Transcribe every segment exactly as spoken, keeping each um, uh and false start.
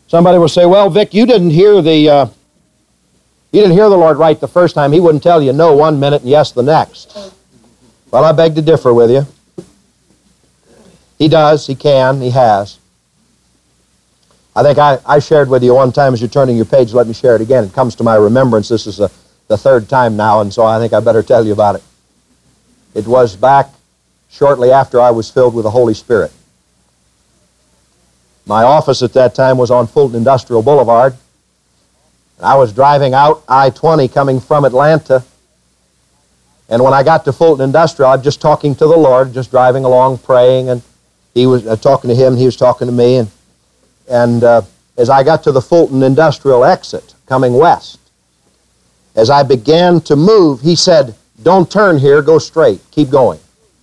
Somebody will say, well, Vic, you didn't hear the uh, you didn't hear the Lord right the first time. He wouldn't tell you no one minute and yes the next. Well, I beg to differ with you. He does, he can, he has. I think I, I shared with you one time as you're turning your page, let me share it again. It comes to my remembrance. This is a, the third time now, and so I think I better tell you about it. It was back shortly after I was filled with the Holy Spirit. My office at that time was on Fulton Industrial Boulevard. I was driving out I twenty coming from Atlanta. And when I got to Fulton Industrial, I was just talking to the Lord, just driving along, praying, and he was uh, talking to him, and he was talking to me. And, and uh, as I got to the Fulton Industrial exit, coming west, as I began to move, he said, don't turn here, go straight, keep going.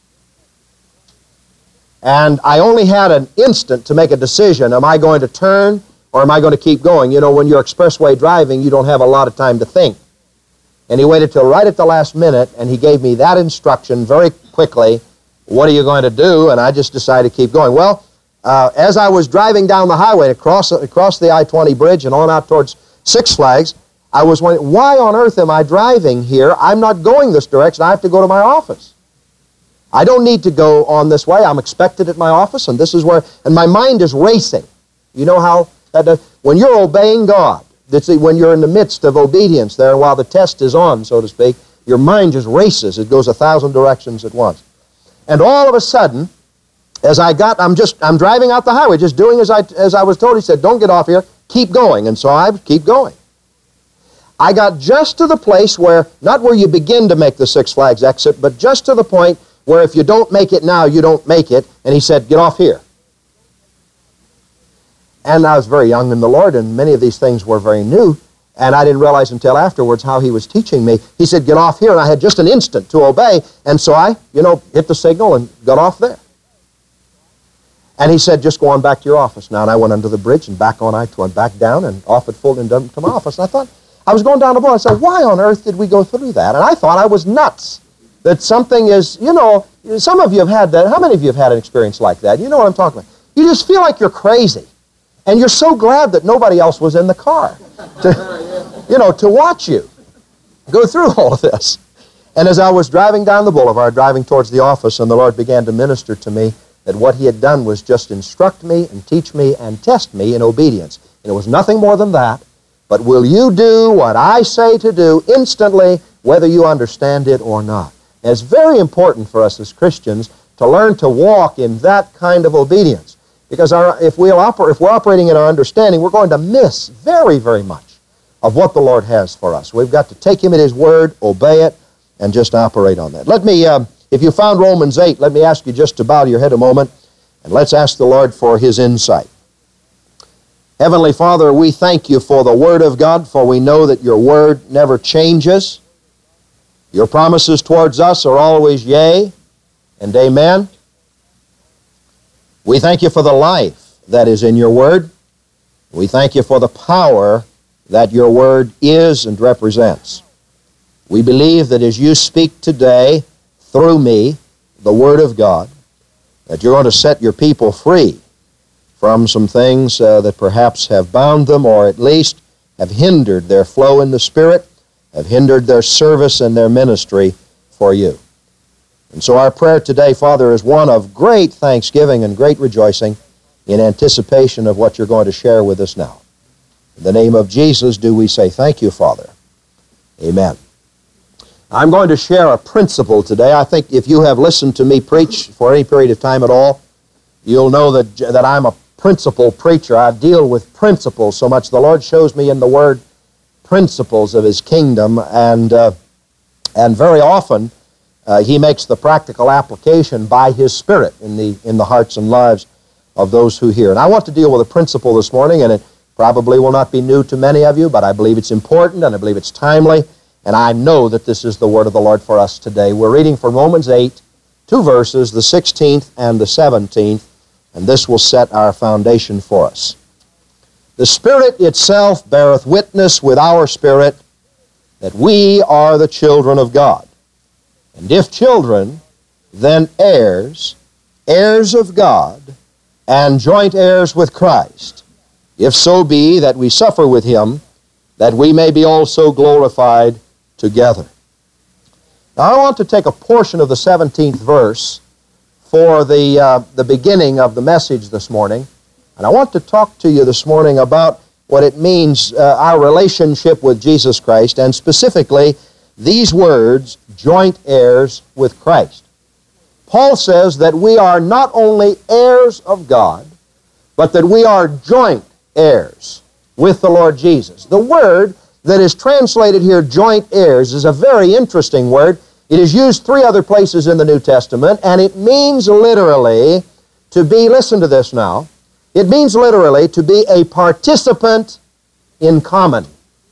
And I only had an instant to make a decision. Am I going to turn or am I going to keep going? You know, when you're expressway driving, you don't have a lot of time to think. And he waited till right at the last minute, and he gave me that instruction very quickly. What are you going to do? And I just decided to keep going. Well, uh, as I was driving down the highway across, across the I twenty bridge and on out towards Six Flags, I was wondering, why on earth am I driving here? I'm not going this direction. I have to go to my office. I don't need to go on this way. I'm expected at my office, and this is where, and my mind is racing. You know how, that, uh, when you're obeying God, that's when you're in the midst of obedience there, while the test is on, so to speak, your mind just races. It goes a thousand directions at once. And all of a sudden, as I got, I'm just, I'm driving out the highway, just doing as I, as I was told. He said, don't get off here, keep going. And so I keep going. I got just to the place where, not where you begin to make the Six Flags exit, but just to the point where if you don't make it now, you don't make it. And he said, get off here. And I was very young in the Lord, and many of these things were very new, and I didn't realize until afterwards how he was teaching me. He said, get off here, and I had just an instant to obey, and so I, you know, hit the signal and got off there. And he said, just go on back to your office now. And I went under the bridge and back on I went back down and off at Fulton to my office. And I thought, I was going down the board. I said, why on earth did we go through that? And I thought I was nuts. That something is, you know, some of you have had that. How many of you have had an experience like that? You know what I'm talking about. You just feel like you're crazy. And you're so glad that nobody else was in the car to, you know, to watch you go through all of this. And as I was driving down the boulevard, driving towards the office, and the Lord began to minister to me that what he had done was just instruct me and teach me and test me in obedience. And it was nothing more than that. But will you do what I say to do instantly, whether you understand it or not? And it's very important for us as Christians to learn to walk in that kind of obedience. Because our, if, we'll oper- if we're operating in our understanding, we're going to miss very, very much of what the Lord has for us. We've got to take him at his word, obey it, and just operate on that. Let me, uh, if you found Romans eight, let me ask you just to bow your head a moment, and let's ask the Lord for his insight. Heavenly Father, we thank you for the Word of God, for we know that your Word never changes. Your promises towards us are always yea and amen. We thank you for the life that is in your Word. We thank you for the power that your Word is and represents. We believe that as you speak today through me, the Word of God, that you're going to set your people free from some things uh, that perhaps have bound them or at least have hindered their flow in the Spirit, have hindered their service and their ministry for you. And so our prayer today, Father, is one of great thanksgiving and great rejoicing in anticipation of what you're going to share with us now. In the name of Jesus do we say thank you, Father. Amen. I'm going to share a principle today. I think if you have listened to me preach for any period of time at all, you'll know that, that I'm a principle preacher. I deal with principles so much. The Lord shows me in the Word principles of his kingdom, and, uh, and very often uh, he makes the practical application by his Spirit in the, in the hearts and lives of those who hear. And I want to deal with a principle this morning, and it probably will not be new to many of you, but I believe it's important, and I believe it's timely, and I know that this is the word of the Lord for us today. We're reading from Romans eight, two verses, the sixteenth and the seventeenth, and this will set our foundation for us. The Spirit itself beareth witness with our spirit that we are the children of God. And if children, then heirs, heirs of God, and joint heirs with Christ, if so be that we suffer with him, that we may be also glorified together. Now I want to take a portion of the seventeenth verse for the, uh, the beginning of the message this morning, and I want to talk to you this morning about what it means, uh, our relationship with Jesus Christ, and specifically these words, joint heirs with Christ. Paul says that we are not only heirs of God, but that we are joint heirs with the Lord Jesus. The word that is translated here, joint heirs, is a very interesting word. It is used three other places in the New Testament, and it means literally to be, listen to this now, it means literally to be a participant in common.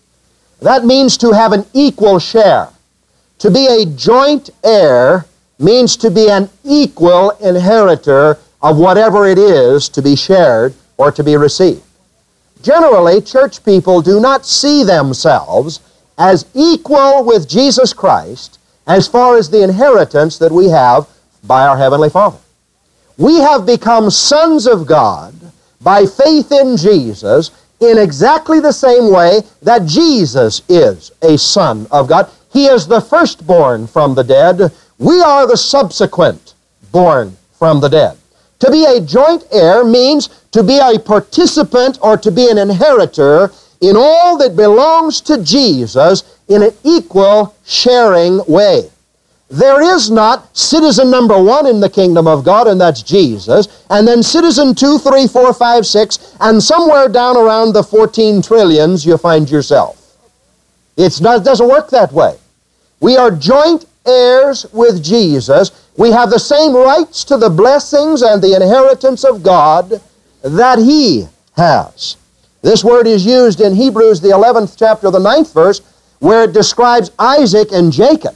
That means to have an equal share. To be a joint heir means to be an equal inheritor of whatever it is to be shared or to be received. Generally, church people do not see themselves as equal with Jesus Christ as far as the inheritance that we have by our Heavenly Father. We have become sons of God by faith in Jesus in exactly the same way that Jesus is a son of God. He is the firstborn from the dead. We are the subsequent born from the dead. To be a joint heir means to be a participant or to be an inheritor in all that belongs to Jesus in an equal sharing way. There is not citizen number one in the kingdom of God, and that's Jesus, and then citizen two, three, four, five, six, and somewhere down around the fourteen trillions you find yourself. It's not, it doesn't work that way. We are joint heirs with Jesus. We have the same rights to the blessings and the inheritance of God that He has. This word is used in Hebrews, the eleventh chapter, the ninth verse, where it describes Isaac and Jacob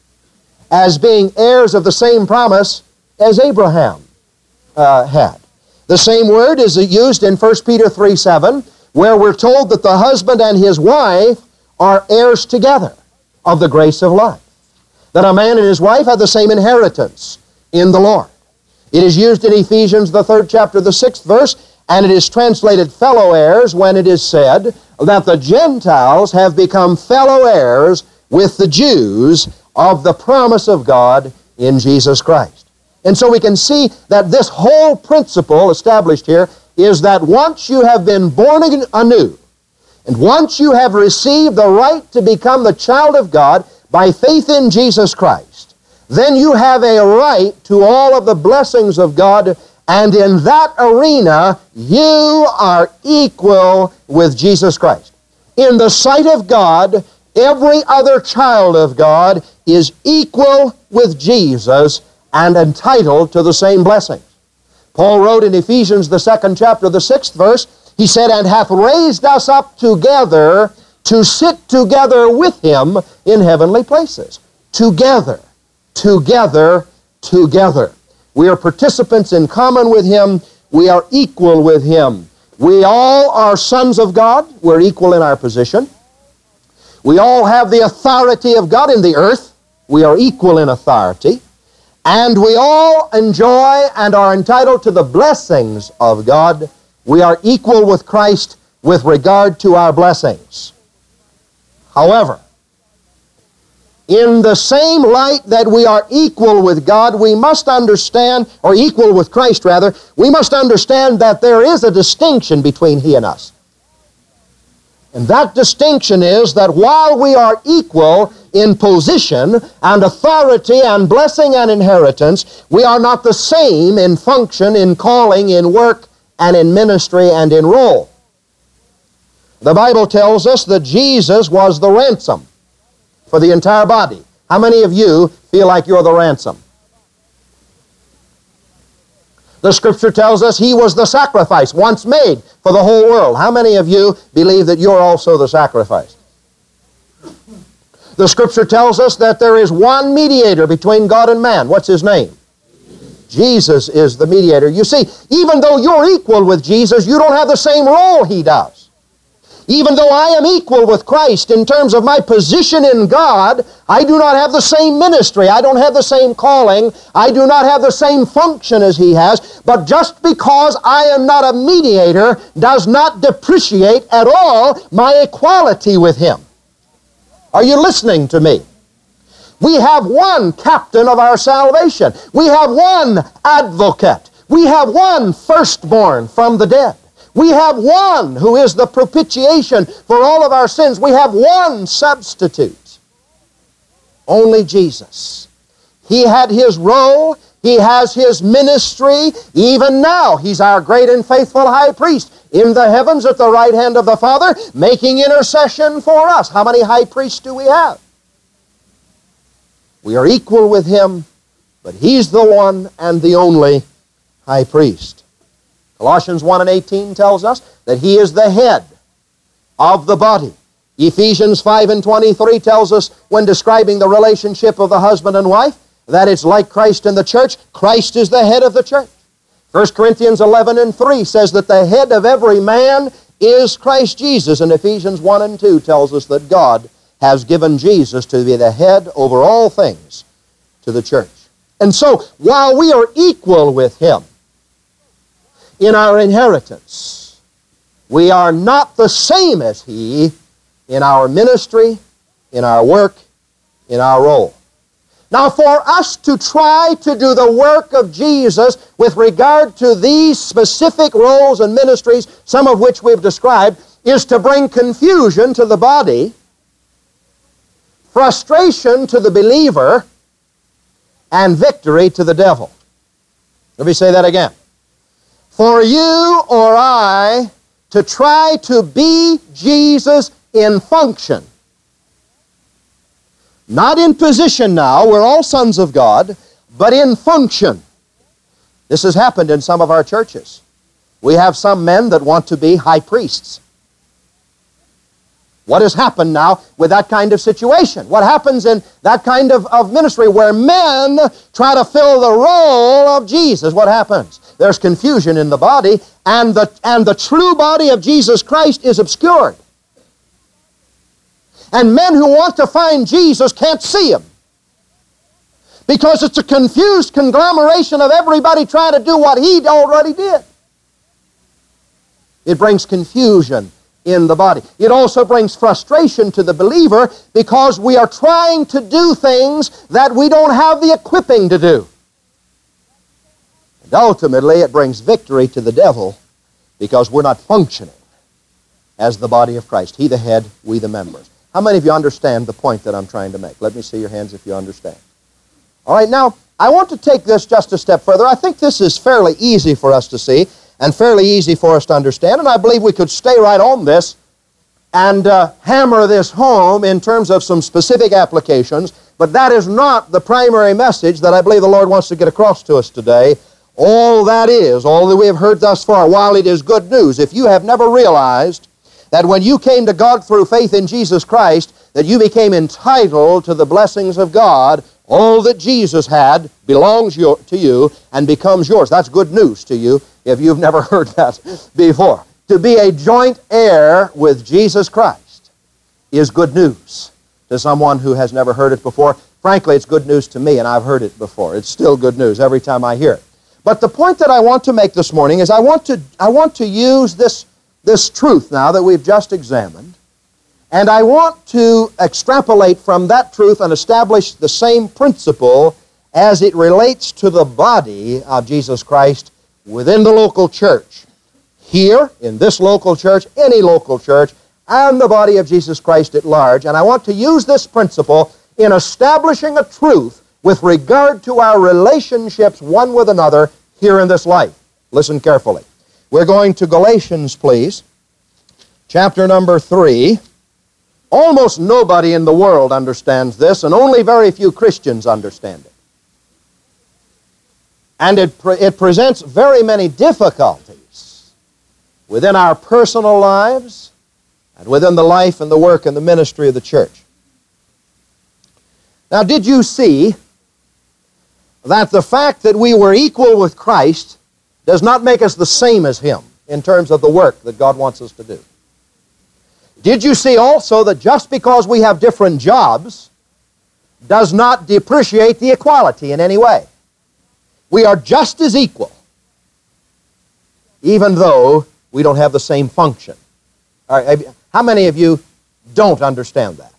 as being heirs of the same promise as Abraham uh, had. The same word is used in First Peter three seven, where we're told that the husband and his wife are heirs together of the grace of life. That a man and his wife have the same inheritance in the Lord. It is used in Ephesians, the third chapter, the sixth verse, and it is translated fellow heirs when it is said that the Gentiles have become fellow heirs with the Jews of the promise of God in Jesus Christ. And so we can see that this whole principle established here is that once you have been born anew, and once you have received the right to become the child of God by faith in Jesus Christ, then you have a right to all of the blessings of God, and in that arena, you are equal with Jesus Christ. In the sight of God, every other child of God is equal with Jesus and entitled to the same blessings. Paul wrote in Ephesians, the second chapter, the sixth verse, he said, "And hath raised us up together to sit together with Him in heavenly places." Together, together, together. We are participants in common with Him. We are equal with Him. We all are sons of God. We're equal in our position. We all have the authority of God in the earth. We are equal in authority. And we all enjoy and are entitled to the blessings of God. We are equal with Christ with regard to our blessings. However, in the same light that we are equal with God, we must understand, or equal with Christ rather, we must understand that there is a distinction between He and us. And that distinction is that while we are equal in position and authority and blessing and inheritance, we are not the same in function, in calling, in work, and in ministry and in role. The Bible tells us that Jesus was the ransom for the entire body. How many of you feel like you're the ransom? The Scripture tells us He was the sacrifice once made for the whole world. How many of you believe that you're also the sacrifice? The Scripture tells us that there is one mediator between God and man. What's His name? Jesus is the mediator. You see, even though you're equal with Jesus, you don't have the same role He does. Even though I am equal with Christ in terms of my position in God, I do not have the same ministry. I don't have the same calling. I do not have the same function as He has. But just because I am not a mediator does not depreciate at all my equality with Him. Are you listening to me? We have one captain of our salvation. We have one advocate. We have one firstborn from the dead. We have one who is the propitiation for all of our sins. We have one substitute. Only Jesus. He had His role. He has His ministry. Even now, He's our great and faithful high priest in the heavens at the right hand of the Father, making intercession for us. How many high priests do we have? We are equal with Him, but He's the one and the only high priest. Colossians one and eighteen tells us that He is the head of the body. Ephesians five and twenty-three tells us, when describing the relationship of the husband and wife, that it's like Christ in the church. Christ is the head of the church. First Corinthians eleven and three says that the head of every man is Christ Jesus. And Ephesians one and two tells us that God has given Jesus to be the head over all things to the church. And so, while we are equal with Him in our inheritance, we are not the same as He in our ministry, in our work, in our role. Now, for us to try to do the work of Jesus with regard to these specific roles and ministries, some of which we've described, is to bring confusion to the body, frustration to the believer, and victory to the devil. Let me say that again. For you or I to try to be Jesus in function, not in position now, we're all sons of God, but in function. This has happened in some of our churches. We have some men that want to be high priests. What has happened now with that kind of situation? What happens in that kind of, of ministry where men try to fill the role of Jesus? What happens? There's confusion in the body, and the, and the true body of Jesus Christ is obscured. And men who want to find Jesus can't see Him, because it's a confused conglomeration of everybody trying to do what He already did. It brings confusion in the body. It also brings frustration to the believer, because we are trying to do things that we don't have the equipping to do. And ultimately, it brings victory to the devil, because we're not functioning as the body of Christ. He the head, we the members. How many of you understand the point that I'm trying to make? Let me see your hands if you understand. All right, now, I want to take this just a step further. I think this is fairly easy for us to see and fairly easy for us to understand, and I believe we could stay right on this and uh, hammer this home in terms of some specific applications, but that is not the primary message that I believe the Lord wants to get across to us today. All that is, all that we have heard thus far, while it is good news, if you have never realized that when you came to God through faith in Jesus Christ, that you became entitled to the blessings of God, all that Jesus had belongs to you and becomes yours. That's good news to you if you've never heard that before. To be a joint heir with Jesus Christ is good news to someone who has never heard it before. Frankly, it's good news to me, and I've heard it before. It's still good news every time I hear it. But the point that I want to make this morning is I want to, I want to use this This truth now that we've just examined, and I want to extrapolate from that truth and establish the same principle as it relates to the body of Jesus Christ within the local church. Here, in this local church, any local church, and the body of Jesus Christ at large. And I want to use this principle in establishing a truth with regard to our relationships one with another here in this life. Listen carefully. We're going to Galatians, please, chapter number three. Almost nobody in the world understands this, and only very few Christians understand it. And it, pre- it presents very many difficulties within our personal lives and within the life and the work and the ministry of the church. Now, did you see that the fact that we were equal with Christ does not make us the same as Him in terms of the work that God wants us to do? Did you see also that just because we have different jobs does not depreciate the equality in any way? We are just as equal, even though we don't have the same function. All right, how many of you don't understand that?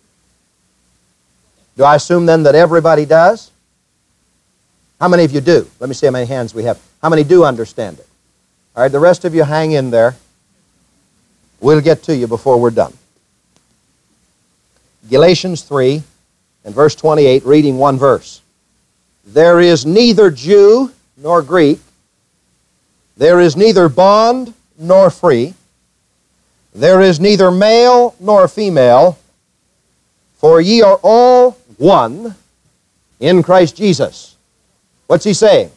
Do I assume then that everybody does? How many of you do? Let me see how many hands we have. How many do understand it? All right, the rest of you hang in there. We'll get to you before we're done. Galatians three and verse twenty-eight, reading one verse. There is neither Jew nor Greek. There is neither bond nor free. There is neither male nor female, for ye are all one in Christ Jesus. What's he saying?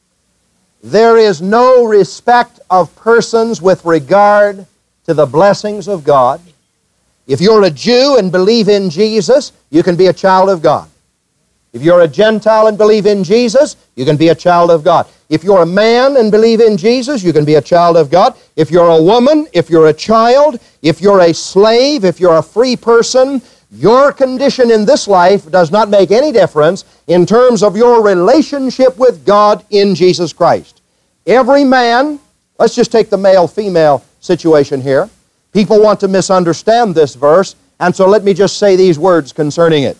There is no respect of persons with regard to the blessings of God. If you're a Jew and believe in Jesus, you can be a child of God. If you're a Gentile and believe in Jesus, you can be a child of God. If you're a man and believe in Jesus, you can be a child of God. If you're a woman, if you're a child, if you're a slave, if you're a free person, your condition in this life does not make any difference in terms of your relationship with God in Jesus Christ. Every man, let's just take the male-female situation here. People want to misunderstand this verse, and so let me just say these words concerning it.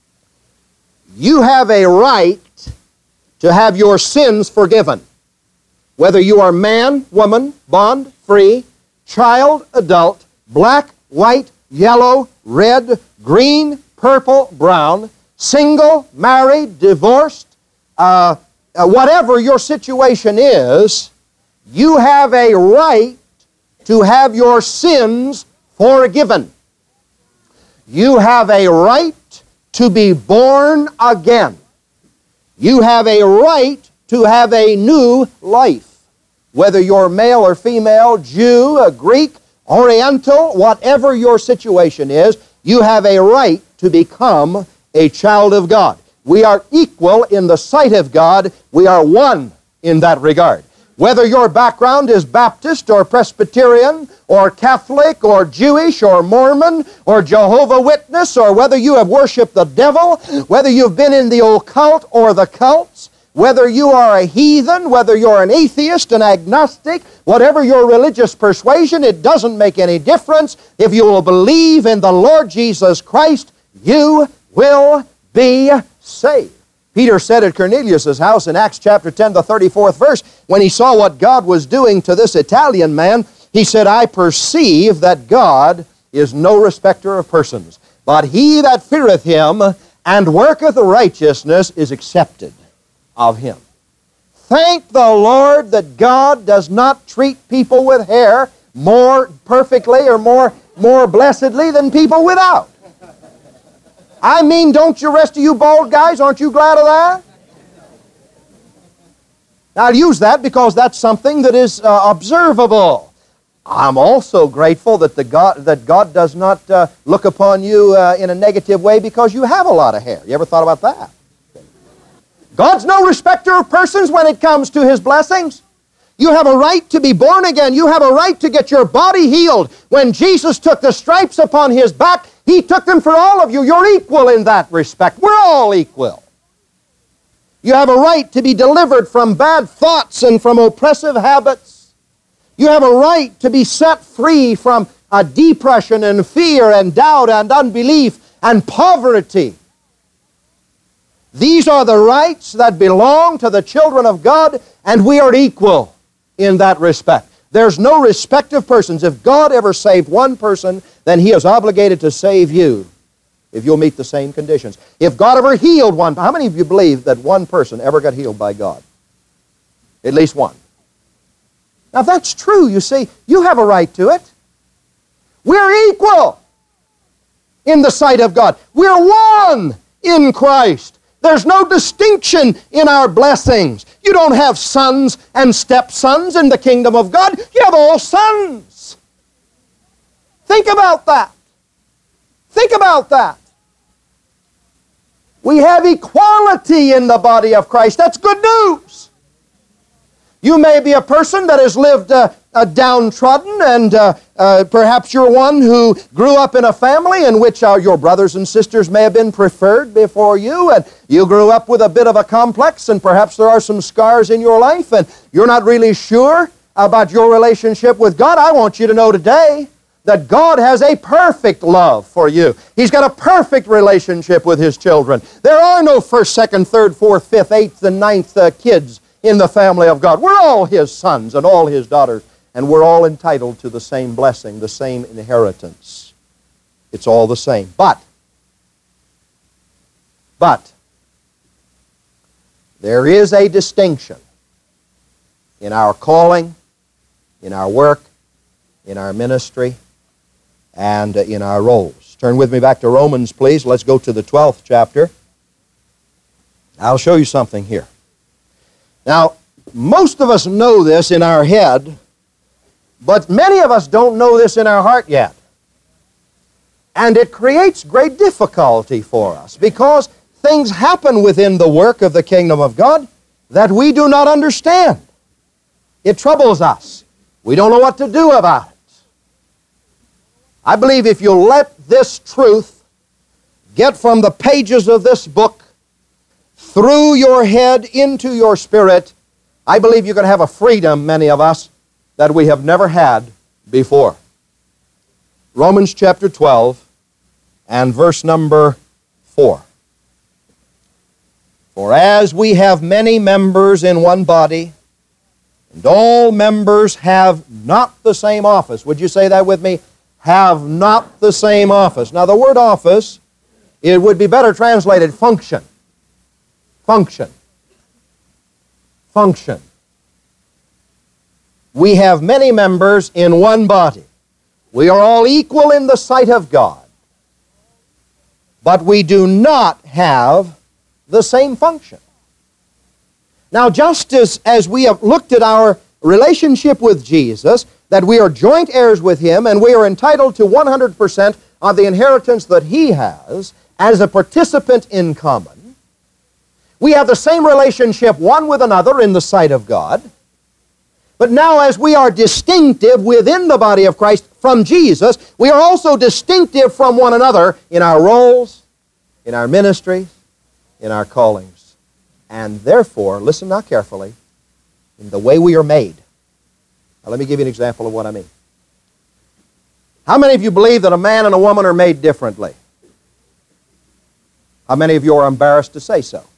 You have a right to have your sins forgiven, whether you are man, woman, bond, free, child, adult, black, white, yellow, red, green, purple, brown, single, married, divorced, uh, uh, whatever your situation is, you have a right to have your sins forgiven. You have a right to be born again. You have a right to have a new life. Whether you're male or female, Jew, a Greek, Oriental, whatever your situation is, you have a right to become a child of God. We are equal in the sight of God. We are one in that regard. Whether your background is Baptist or Presbyterian or Catholic or Jewish or Mormon or Jehovah's Witness, or whether you have worshiped the devil, whether you've been in the occult or the cults, whether you are a heathen, whether you're an atheist, an agnostic, whatever your religious persuasion, it doesn't make any difference. If you will believe in the Lord Jesus Christ, you will be saved. Peter said at Cornelius' house in Acts chapter ten, the thirty-fourth verse, when he saw what God was doing to this Italian man, he said, I perceive that God is no respecter of persons, but he that feareth him and worketh righteousness is accepted of him. Thank the Lord that God does not treat people with hair more perfectly or more, more blessedly than people without. I mean, don't you rest of you bald guys, aren't you glad of that? Now, I'll use that because that's something that is uh, observable. I'm also grateful that, the God, that God does not uh, look upon you uh, in a negative way because you have a lot of hair. You ever thought about that? God's no respecter of persons when it comes to His blessings. You have a right to be born again. You have a right to get your body healed. When Jesus took the stripes upon His back, He took them for all of you. You're equal in that respect. We're all equal. You have a right to be delivered from bad thoughts and from oppressive habits. You have a right to be set free from uh, depression and fear and doubt and unbelief and poverty. These are the rights that belong to the children of God, and we are equal in that respect. There's no respect of persons. If God ever saved one person, then He is obligated to save you if you'll meet the same conditions. If God ever healed one, how many of you believe that one person ever got healed by God? At least one. Now if that's true, you see, you have a right to it. We're equal in the sight of God. We're one in Christ. There's no distinction in our blessings. You don't have sons and stepsons in the kingdom of God. You have all sons. Think about that. Think about that. We have equality in the body of Christ. That's good news. You may be a person that has lived uh, uh, downtrodden and uh, Uh, perhaps you're one who grew up in a family in which uh, your brothers and sisters may have been preferred before you, and you grew up with a bit of a complex, and perhaps there are some scars in your life, and you're not really sure about your relationship with God. I want you to know today that God has a perfect love for you. He's got a perfect relationship with His children. There are no first, second, third, fourth, fifth, eighth, and ninth uh, kids in the family of God. We're all His sons and all His daughters, and we're all entitled to the same blessing, the same inheritance. It's all the same. But, but, there is a distinction in our calling, in our work, in our ministry, and in our roles. Turn with me back to Romans, please. Let's go to the twelfth chapter. I'll show you something here. Now, most of us know this in our head, but many of us don't know this in our heart yet. And it creates great difficulty for us because things happen within the work of the kingdom of God that we do not understand. It troubles us. We don't know what to do about it. I believe if you let this truth get from the pages of this book through your head into your spirit, I believe you're going to have a freedom, many of us, that we have never had before. Romans chapter twelve and verse number four. For as we have many members in one body, and all members have not the same office. Would you say that with me? Have not the same office. Now the word office, it would be better translated function. Function. Function. We have many members in one body. We are all equal in the sight of God. But we do not have the same function. Now, just as, as we have looked at our relationship with Jesus, that we are joint heirs with Him and we are entitled to one hundred percent of the inheritance that He has as a participant in common, we have the same relationship one with another in the sight of God. But now as we are distinctive within the body of Christ from Jesus, we are also distinctive from one another in our roles, in our ministries, in our callings. And therefore, listen now carefully, in the way we are made. Now let me give you an example of what I mean. How many of you believe that a man and a woman are made differently? How many of you are embarrassed to say so?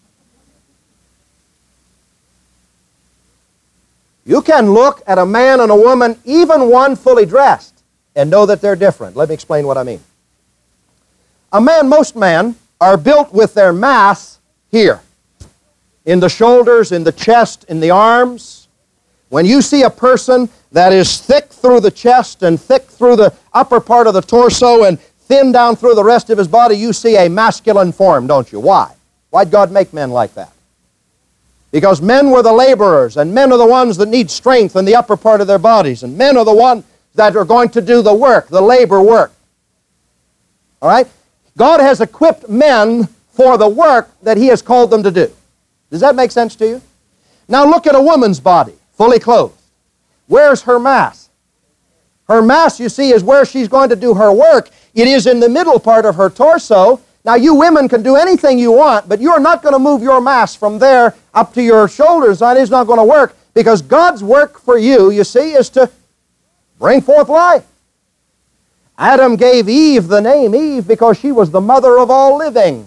You can look at a man and a woman, even one fully dressed, and know that they're different. Let me explain what I mean. A man, most men, are built with their mass here. In the shoulders, in the chest, in the arms. When you see a person that is thick through the chest and thick through the upper part of the torso and thin down through the rest of his body, you see a masculine form, don't you? Why? Why'd God make men like that? Because men were the laborers, and men are the ones that need strength in the upper part of their bodies, and men are the ones that are going to do the work, the labor work. All right? God has equipped men for the work that He has called them to do. Does that make sense to you? Now look at a woman's body, fully clothed. Where's her mass? Her mass, you see, is where she's going to do her work. It is in the middle part of her torso. Now you women can do anything you want, but you're not going to move your mass from there up to your shoulders. That is not going to work, because God's work for you, you see, is to bring forth life. Adam gave Eve the name Eve because she was the mother of all living.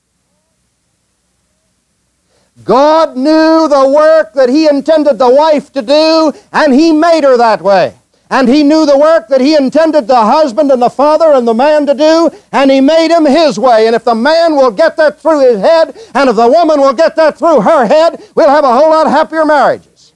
God knew the work that He intended the wife to do, and He made her that way. And He knew the work that He intended the husband and the father and the man to do, and He made him His way. And if the man will get that through his head, and if the woman will get that through her head, we'll have a whole lot happier marriages.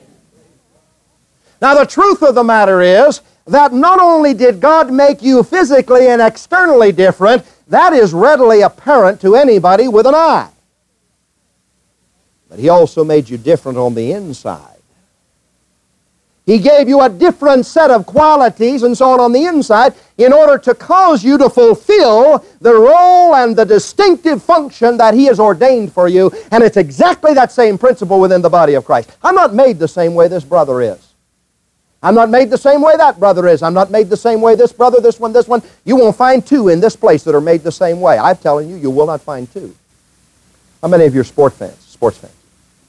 Now, the truth of the matter is that not only did God make you physically and externally different, that is readily apparent to anybody with an eye. But He also made you different on the inside. He gave you a different set of qualities and so on on the inside in order to cause you to fulfill the role and the distinctive function that He has ordained for you. And it's exactly that same principle within the body of Christ. I'm not made the same way this brother is. I'm not made the same way that brother is. I'm not made the same way this brother, this one, this one. You won't find two in this place that are made the same way. I'm telling you, you will not find two. How many of you are sport fans, sports fans?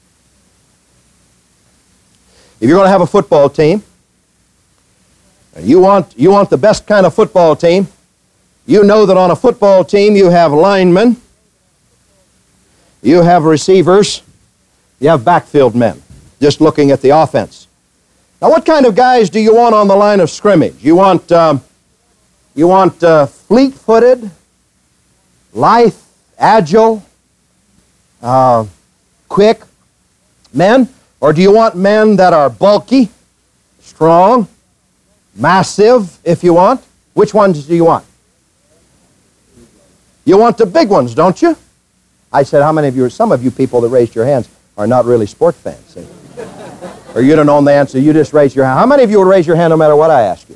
If you're going to have a football team, and you want, you want the best kind of football team, you know that on a football team you have linemen, you have receivers, you have backfield men, just looking at the offense. Now, what kind of guys do you want on the line of scrimmage? You want, um, you want uh, fleet-footed, lithe, agile, uh, quick men? Or do you want men that are bulky, strong, massive, if you want? Which ones do you want? You want the big ones, don't you? I said, how many of you, some of you people that raised your hands are not really sport fans. See? Or you don't know the answer, you just raise your hand. How many of you would raise your hand no matter what I ask you?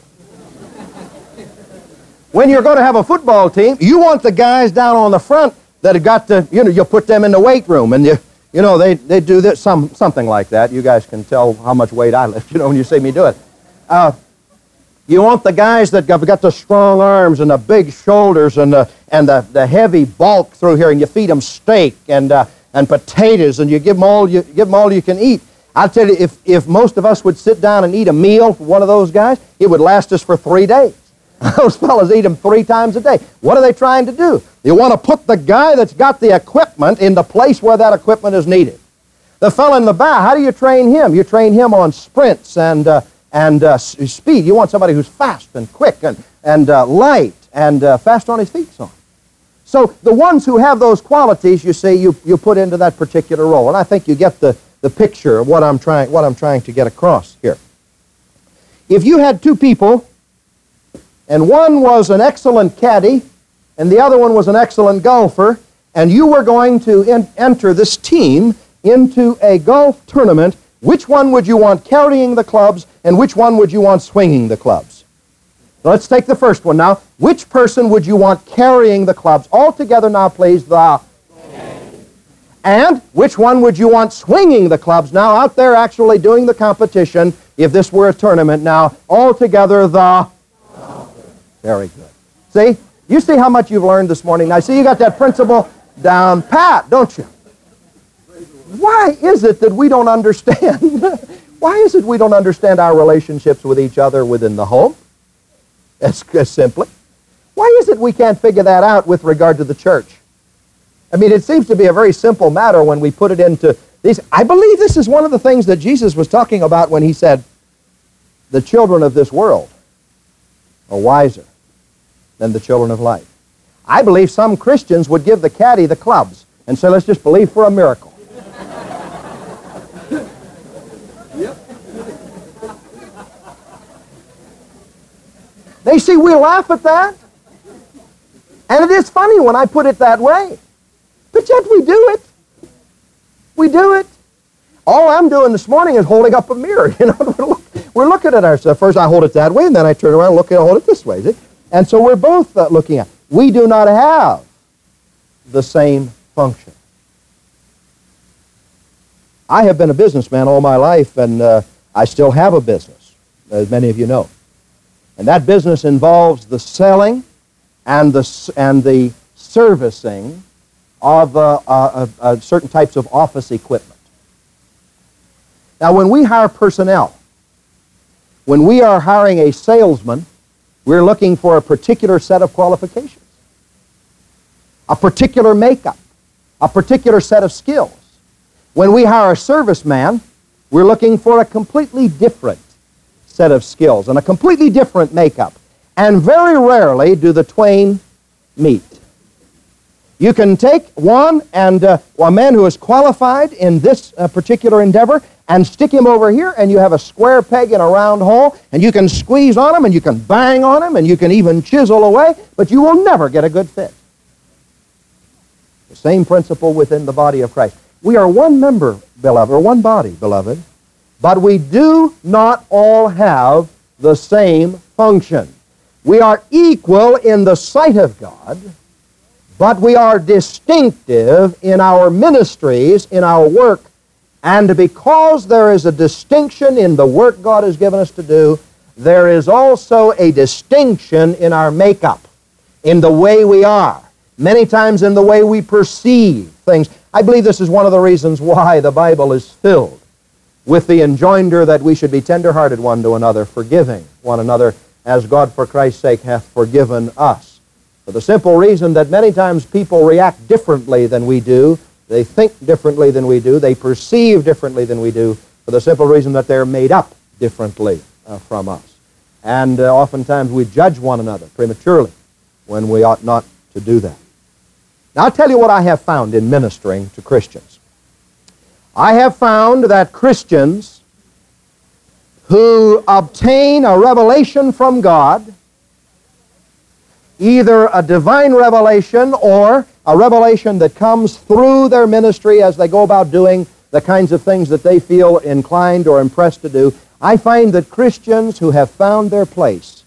When you're going to have a football team, you want the guys down on the front that have got to, you know, you'll put them in the weight room and you, you know, they, they do this, some, something like that. You guys can tell how much weight I lift, you know, when you see me do it. Uh, You want the guys that have got the strong arms and the big shoulders and the, and the, the heavy bulk through here, and you feed them steak and, uh, and potatoes, and you give them all you, give them all you can eat. I'll tell you, if, if most of us would sit down and eat a meal for one of those guys, it would last us for three days. Those fellas eat them three times a day. What are they trying to do? You want to put the guy that's got the equipment in the place where that equipment is needed. The fellow in the back, how do you train him? You train him on sprints and... Uh, and uh, speed. You want somebody who's fast and quick and, and uh, light and uh, fast on his feet. So. so the ones who have those qualities, you see, you, you put into that particular role. And I think you get the, the picture of what I'm, trying, what I'm trying to get across here. If you had two people, and one was an excellent caddy, and the other one was an excellent golfer, and you were going to en- enter this team into a golf tournament, which one would you want carrying the clubs, and which one would you want swinging the clubs? Let's take the first one now. Which person would you want carrying the clubs? All together now, please, the... And which one would you want swinging the clubs? Now, out there actually doing the competition, if this were a tournament now, all together, the... Very good. See? You see how much you've learned this morning? Now, see, you got that principle down pat, don't you? Why is it that we don't understand? Why is it we don't understand our relationships with each other within the home? As, as simply. Why is it we can't figure that out with regard to the church? I mean, it seems to be a very simple matter when we put it into these. I believe this is one of the things that Jesus was talking about when he said, the children of this world are wiser than the children of light. I believe some Christians would give the caddy the clubs and say, let's just believe for a miracle. They see, we laugh at that. And it is funny when I put it that way. But yet we do it. We do it. All I'm doing this morning is holding up a mirror. You know, we're, look, we're looking at ourselves. First I hold it that way, and then I turn around and look and hold it this way. See? And so we're both uh, looking at it. We do not have the same function. I have been a businessman all my life, and uh, I still have a business, as many of you know. And that business involves the selling and the, and the servicing of uh, uh, uh, certain types of office equipment. Now, when we hire personnel, when we are hiring a salesman, we're looking for a particular set of qualifications, a particular makeup, a particular set of skills. When we hire a serviceman, we're looking for a completely different set of skills and a completely different makeup. And very rarely do the twain meet. You can take one and uh, a man who is qualified in this uh, particular endeavor and stick him over here, and you have a square peg in a round hole, and you can squeeze on him, and you can bang on him, and you can even chisel away, but you will never get a good fit. The same principle within the body of Christ. We are one member, beloved, or one body, beloved, but we do not all have the same function. We are equal in the sight of God, but we are distinctive in our ministries, in our work, And because there is a distinction in the work God has given us to do, there is also a distinction in our makeup, in the way we are, many times in the way we perceive things. I believe this is one of the reasons why the Bible is filled with the enjoinder that we should be tender-hearted one to another, forgiving one another, as God for Christ's sake hath forgiven us. For the simple reason that many times people react differently than we do, they think differently than we do, they perceive differently than we do, for the simple reason that they're made up differently uh, from us. And uh, oftentimes we judge one another prematurely when we ought not to do that. Now I'll tell you what I have found in ministering to Christians. I have found that Christians who obtain a revelation from God, either a divine revelation or a revelation that comes through their ministry as they go about doing the kinds of things that they feel inclined or impressed to do, I find that Christians who have found their place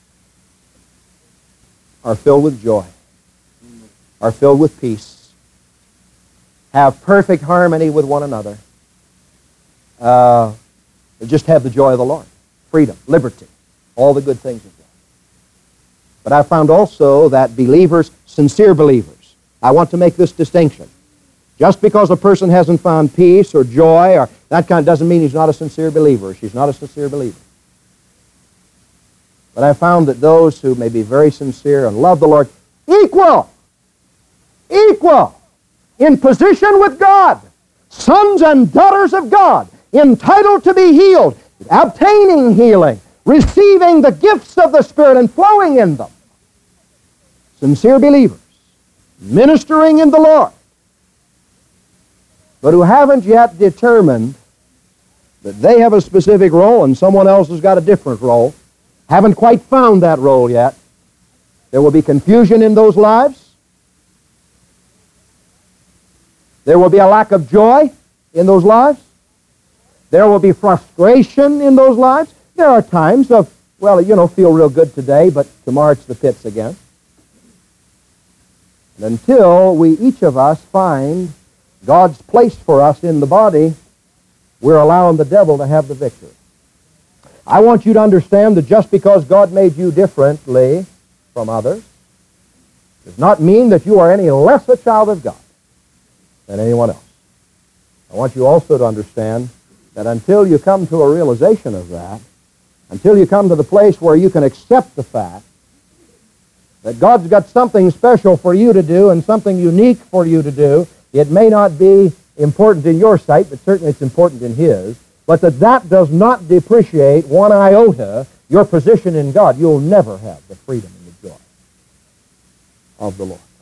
are filled with joy, are filled with peace, have perfect harmony with one another, uh, just have the joy of the Lord, freedom, liberty, all the good things of God. But I found also that believers, sincere believers, I want to make this distinction. Just because a person hasn't found peace or joy or that kind doesn't mean he's not a sincere believer. She's not a sincere believer. But I found that those who may be very sincere and love the Lord, equal, equal in position with God, sons and daughters of God, entitled to be healed, obtaining healing, receiving the gifts of the Spirit and flowing in them. Sincere believers, ministering in the Lord, but who haven't yet determined that they have a specific role and someone else has got a different role, haven't quite found that role yet. There will be confusion in those lives. There will be a lack of joy in those lives. There will be frustration in those lives. There are times of, well, you know, feel real good today, but tomorrow it's the pits again. And until we, each of us, find God's place for us in the body, we're allowing the devil to have the victory. I want you to understand that just because God made you differently from others does not mean that you are any less a child of God than anyone else. I want you also to understand that until you come to a realization of that, until you come to the place where you can accept the fact that God's got something special for you to do and something unique for you to do, it may not be important in your sight, but certainly it's important in His, but that that does not depreciate one iota your position in God, you'll never have the freedom and the joy of the Lord.